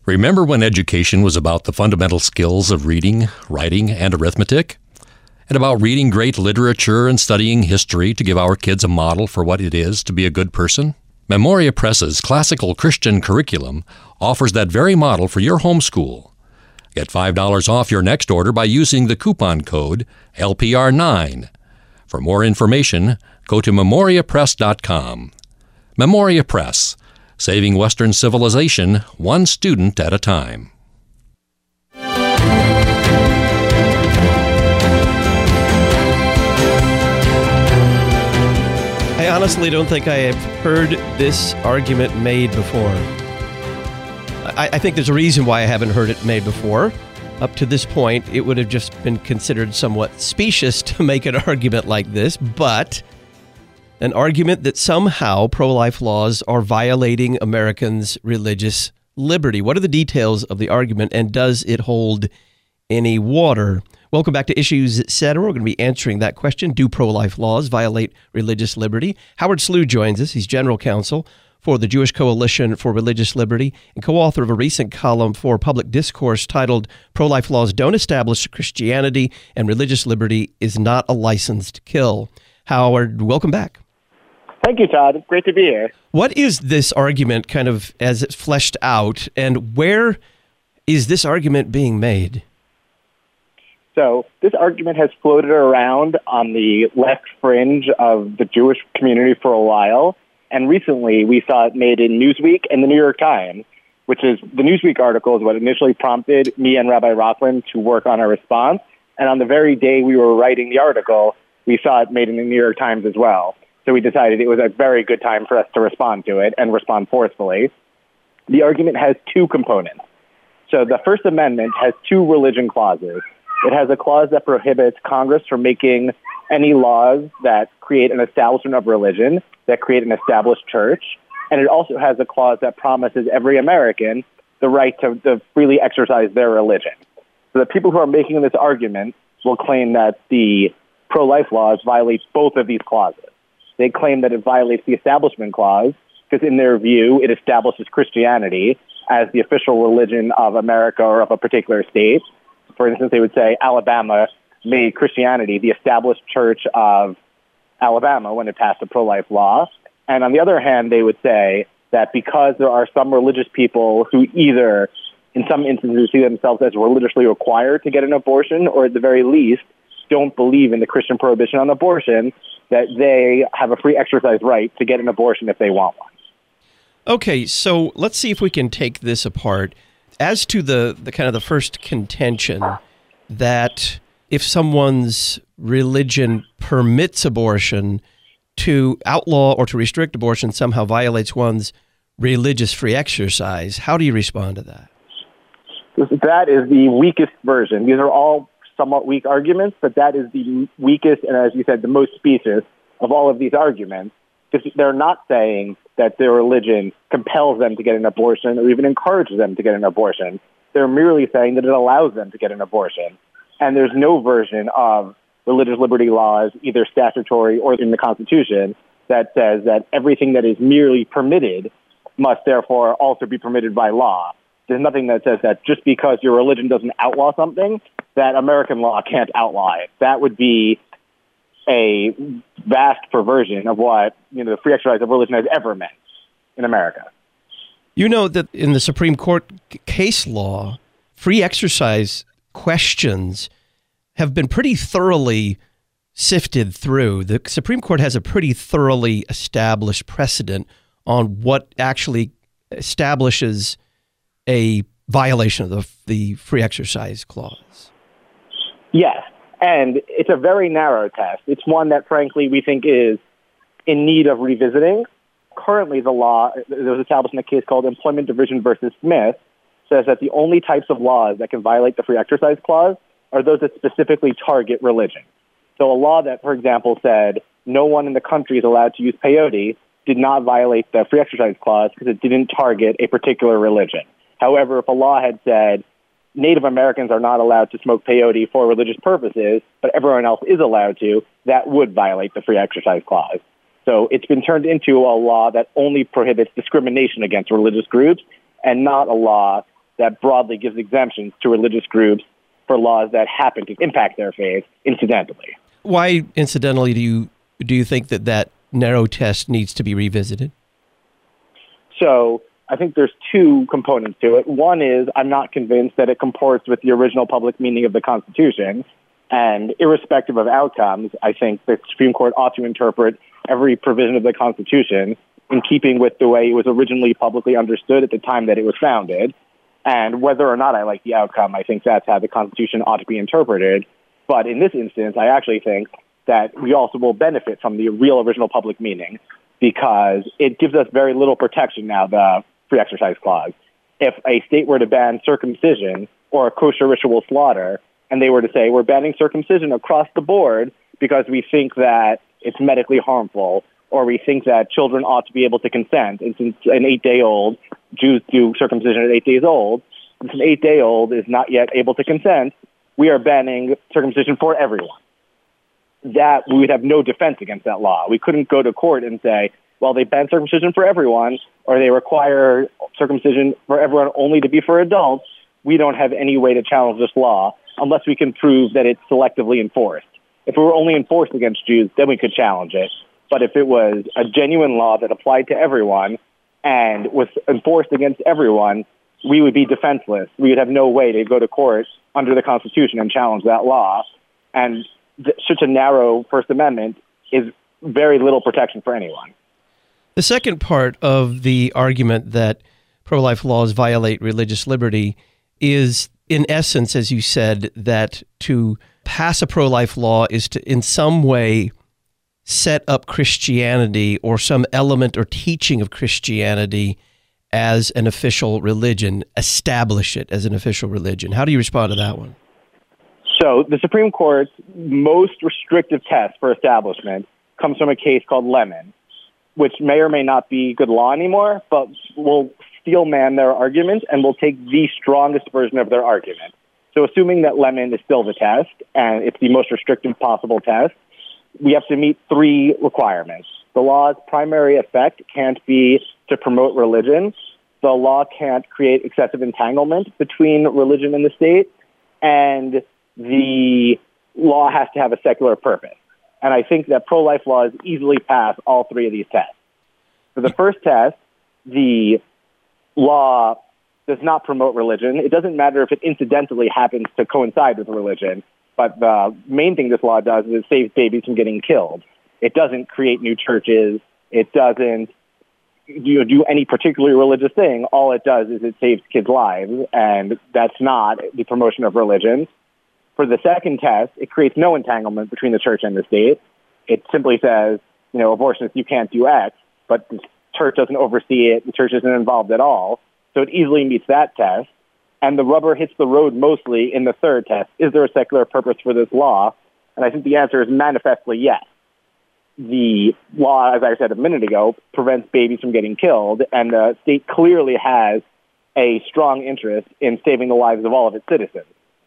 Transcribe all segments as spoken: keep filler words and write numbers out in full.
Remember when education was about the fundamental skills of reading, writing, and arithmetic? And about reading great literature and studying history to give our kids a model for what it is to be a good person? Memoria Press's classical Christian curriculum offers that very model for your homeschool. Get five dollars off your next order by using the coupon code L P R nine. For more information, go to memoria press dot com. Memoria Press, saving Western civilization one student at a time. I honestly don't think I have heard this argument made before. I, I think there's a reason why I haven't heard it made before. Up to this point, it would have just been considered somewhat specious to make an argument like this, but an argument that somehow pro-life laws are violating Americans' religious liberty. What are the details of the argument, and does it hold any water? Welcome back to Issues Etc. We're going to be answering that question. Do pro-life laws violate religious liberty? Howard Slew joins us. He's general counsel for the Jewish Coalition for Religious Liberty and co-author of a recent column for Public Discourse titled Pro-Life Laws Don't Establish Christianity and Religious Liberty is Not a License to Kill. Howard, welcome back. Thank you, Todd. It's great to be here. What is this argument kind of as it's fleshed out, and where is this argument being made? So this argument has floated around on the left fringe of the Jewish community for a while, and recently we saw it made in Newsweek and the New York Times, which is the Newsweek article is what initially prompted me and Rabbi Rockland to work on a response, and on the very day we were writing the article, we saw it made in the New York Times as well. So we decided it was a very good time for us to respond to it and respond forcefully. The argument has two components. So the First Amendment has two religion clauses. It has a clause that prohibits Congress from making any laws that create an establishment of religion, that create an established church. And it also has a clause that promises every American the right to, to freely exercise their religion. So the people who are making this argument will claim that the pro-life laws violate both of these clauses. They claim that it violates the Establishment Clause because, in their view, it establishes Christianity as the official religion of America or of a particular state. For instance, they would say Alabama made Christianity the established church of Alabama when it passed a pro-life law. And on the other hand, they would say that because there are some religious people who either, in some instances, see themselves as religiously required to get an abortion, or at the very least, don't believe in the Christian prohibition on abortion, that they have a free exercise right to get an abortion if they want one. Okay, so let's see if we can take this apart. As to the, the kind of the first contention that if someone's religion permits abortion, to outlaw or to restrict abortion somehow violates one's religious free exercise, how do you respond to that? That is the weakest version. These are all somewhat weak arguments, but that is the weakest and, as you said, the most specious of all of these arguments, because they're not saying that their religion compels them to get an abortion or even encourages them to get an abortion. They're merely saying that it allows them to get an abortion. And there's no version of religious liberty laws, either statutory or in the Constitution, that says that everything that is merely permitted must therefore also be permitted by law. There's nothing that says that just because your religion doesn't outlaw something, that American law can't outlaw it. That would be a vast perversion of what, you know, the free exercise of religion has ever meant in America. You know that in the Supreme Court case law, free exercise questions have been pretty thoroughly sifted through. The Supreme Court has a pretty thoroughly established precedent on what actually establishes a violation of the, the free exercise clause. Yes, and it's a very narrow test. It's one that, frankly, we think is in need of revisiting. Currently, the law that was established in a case called Employment Division versus Smith says that the only types of laws that can violate the free exercise clause are those that specifically target religion. So a law that, for example, said no one in the country is allowed to use peyote did not violate the free exercise clause because it didn't target a particular religion. However, if a law had said Native Americans are not allowed to smoke peyote for religious purposes, but everyone else is allowed to, that would violate the free exercise clause. So it's been turned into a law that only prohibits discrimination against religious groups and not a law that broadly gives exemptions to religious groups for laws that happen to impact their faith incidentally. Why, incidentally, do you do you think that that narrow test needs to be revisited? So I think there's two components to it. One is I'm not convinced that it comports with the original public meaning of the Constitution. And irrespective of outcomes, I think the Supreme Court ought to interpret every provision of the Constitution in keeping with the way it was originally publicly understood at the time that it was founded. And whether or not I like the outcome, I think that's how the Constitution ought to be interpreted. But in this instance, I actually think that we also will benefit from the real original public meaning because it gives us very little protection now, the Free Exercise Clause. If a state were to ban circumcision or a kosher ritual slaughter, and they were to say, we're banning circumcision across the board because we think that it's medically harmful, or we think that children ought to be able to consent, and since an eight-day-old, Jews do circumcision at eight days old, since an eight-day-old is not yet able to consent, we are banning circumcision for everyone. That we would have no defense against that law. We couldn't go to court and say, well, they ban circumcision for everyone, or they require circumcision for everyone only to be for adults. We don't have any way to challenge this law unless we can prove that it's selectively enforced. If it were only enforced against Jews, then we could challenge it. But if it was a genuine law that applied to everyone and was enforced against everyone, we would be defenseless. We would have no way to go to court under the Constitution and challenge that law. And th- such a narrow First Amendment is very little protection for anyone. The second part of the argument that pro-life laws violate religious liberty is, in essence, as you said, that to pass a pro-life law is to, in some way, set up Christianity or some element or teaching of Christianity as an official religion, establish it as an official religion. How do you respond to that one? So the Supreme Court's most restrictive test for establishment comes from a case called Lemon, which may or may not be good law anymore, but will steel man their argument and will take the strongest version of their argument. So assuming that Lemon is still the test, and it's the most restrictive possible test, we have to meet three requirements. The law's primary effect can't be to promote religion. The law can't create excessive entanglement between religion and the state. And the law has to have a secular purpose. And I think that pro-life laws easily pass all three of these tests. For the first test, the law does not promote religion. It doesn't matter if it incidentally happens to coincide with religion. But the main thing this law does is it saves babies from getting killed. It doesn't create new churches. It doesn't you know, do any particularly religious thing. All it does is it saves kids' lives, and that's not the promotion of religion. For the second test, it creates no entanglement between the church and the state. It simply says, you know, abortionists, you can't do X, but the church doesn't oversee it. The church isn't involved at all. So it easily meets that test. And the rubber hits the road mostly in the third test. Is there a secular purpose for this law? And I think the answer is manifestly yes. The law, as I said a minute ago, prevents babies from getting killed, and the state clearly has a strong interest in saving the lives of all of its citizens.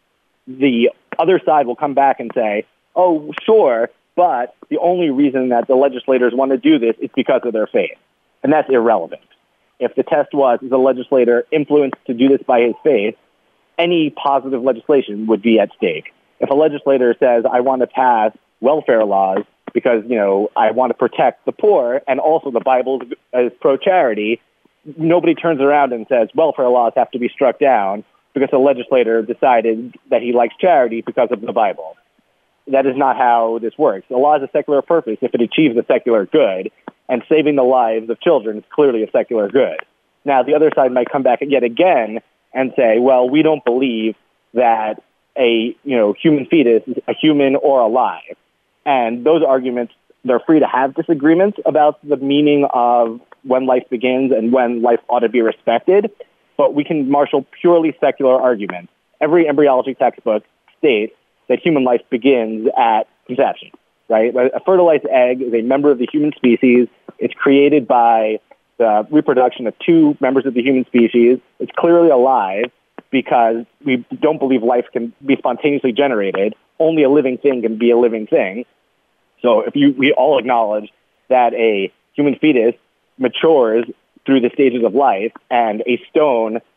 The other side will come back and say, oh, sure, but the only reason that the legislators want to do this is because of their faith. And that's irrelevant. If the test was, is a legislator influenced to do this by his faith, any positive legislation would be at stake. If a legislator says, I want to pass welfare laws because, you know, I want to protect the poor, and also the Bible is pro-charity, nobody turns around and says welfare laws have to be struck down because the legislator decided that he likes charity because of the Bible. That is not how this works. The law has a secular purpose if it achieves a secular good, and saving the lives of children is clearly a secular good. Now, the other side might come back yet again and say, well, we don't believe that a you know human fetus is a human or alive. And those arguments, they're free to have disagreements about the meaning of when life begins and when life ought to be respected, but we can marshal purely secular arguments. Every embryology textbook states that human life begins at conception, right? A fertilized egg is a member of the human species. It's created by the reproduction of two members of the human species. It's clearly alive because we don't believe life can be spontaneously generated. Only a living thing can be a living thing. So if you, we all acknowledge that a human fetus matures through the stages of life, and a stone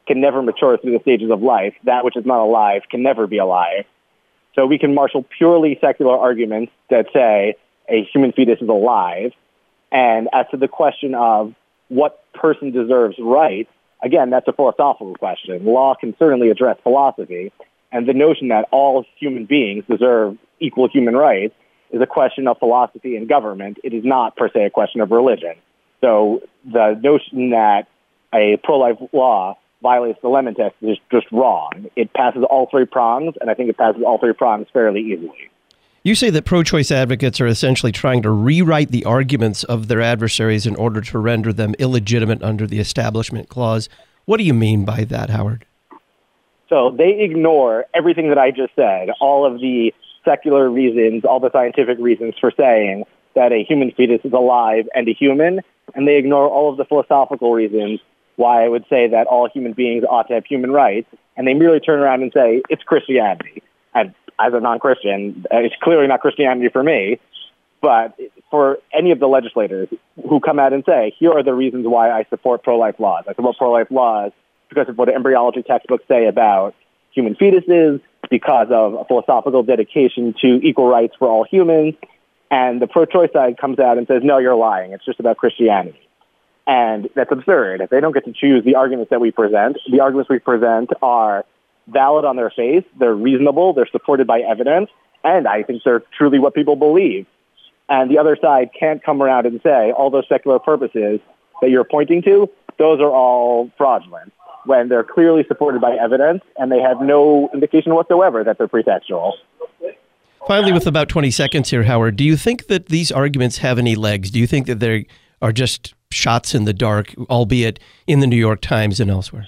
can never mature through the stages of life. That which is not alive can never be alive. So we can marshal purely secular arguments that say a human fetus is alive. And as to the question of what person deserves rights, again, that's a philosophical question. Law can certainly address philosophy. And the notion that all human beings deserve equal human rights is a question of philosophy and government. It is not, per se, a question of religion. So the notion that a pro-life law violates the Lemon Test is just wrong. It passes all three prongs, and I think it passes all three prongs fairly easily. You say that pro-choice advocates are essentially trying to rewrite the arguments of their adversaries in order to render them illegitimate under the Establishment Clause. What do you mean by that, Howard? So they ignore everything that I just said, all of the secular reasons, all the scientific reasons for saying that a human fetus is alive and a human, and they ignore all of the philosophical reasons why I would say that all human beings ought to have human rights, and they merely turn around and say, it's Christianity. And as a non-Christian, it's clearly not Christianity for me, but for any of the legislators who come out and say, here are the reasons why I support pro-life laws. I support pro-life laws because of what embryology textbooks say about human fetuses, because of a philosophical dedication to equal rights for all humans. And the pro-choice side comes out and says, no, you're lying. It's just about Christianity. And that's absurd. They don't get to choose the arguments that we present. The arguments we present are valid on their face. They're reasonable. They're supported by evidence. And I think they're truly what people believe. And the other side can't come around and say all those secular purposes that you're pointing to, those are all fraudulent, when they're clearly supported by evidence and they have no indication whatsoever that they're pretextual. Finally, with about twenty seconds here, Howard, do you think that these arguments have any legs? Do you think that they are just shots in the dark, albeit in the New York Times and elsewhere?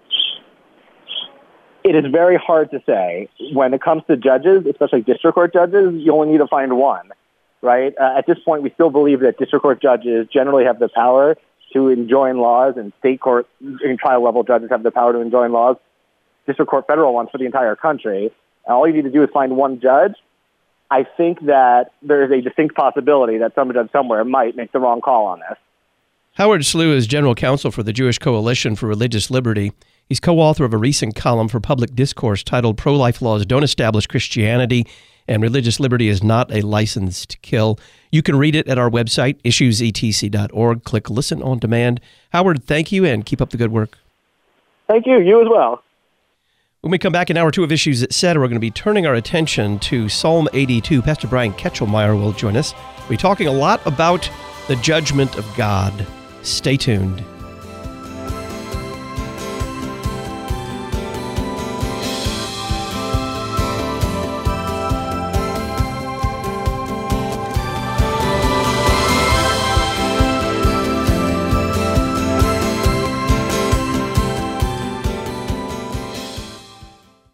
It is very hard to say. When it comes to judges, especially district court judges, you only need to find one, right? Uh, at this point, we still believe that district court judges generally have the power to enjoin laws, and state court and trial-level judges have the power to enjoin laws. District court federal ones for the entire country. And all you need to do is find one judge. I think that there is a distinct possibility that some judge somewhere might make the wrong call on this. Howard Slew is general counsel for the Jewish Coalition for Religious Liberty. He's co-author of a recent column for Public Discourse titled Pro-Life Laws Don't Establish Christianity, and Religious Liberty is Not a License to Kill. You can read it at our website, issues e t c dot org. Click Listen on Demand. Howard, thank you, and keep up the good work. Thank you. You as well. When we come back in hour two of Issues Etc., we're going to be turning our attention to Psalm eighty-two. Pastor Brian Ketchelmeyer will join us. We'll be talking a lot about the judgment of God. Stay tuned.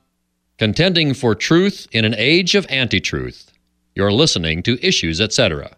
Contending for truth in an age of anti-truth. You're listening to Issues Etc.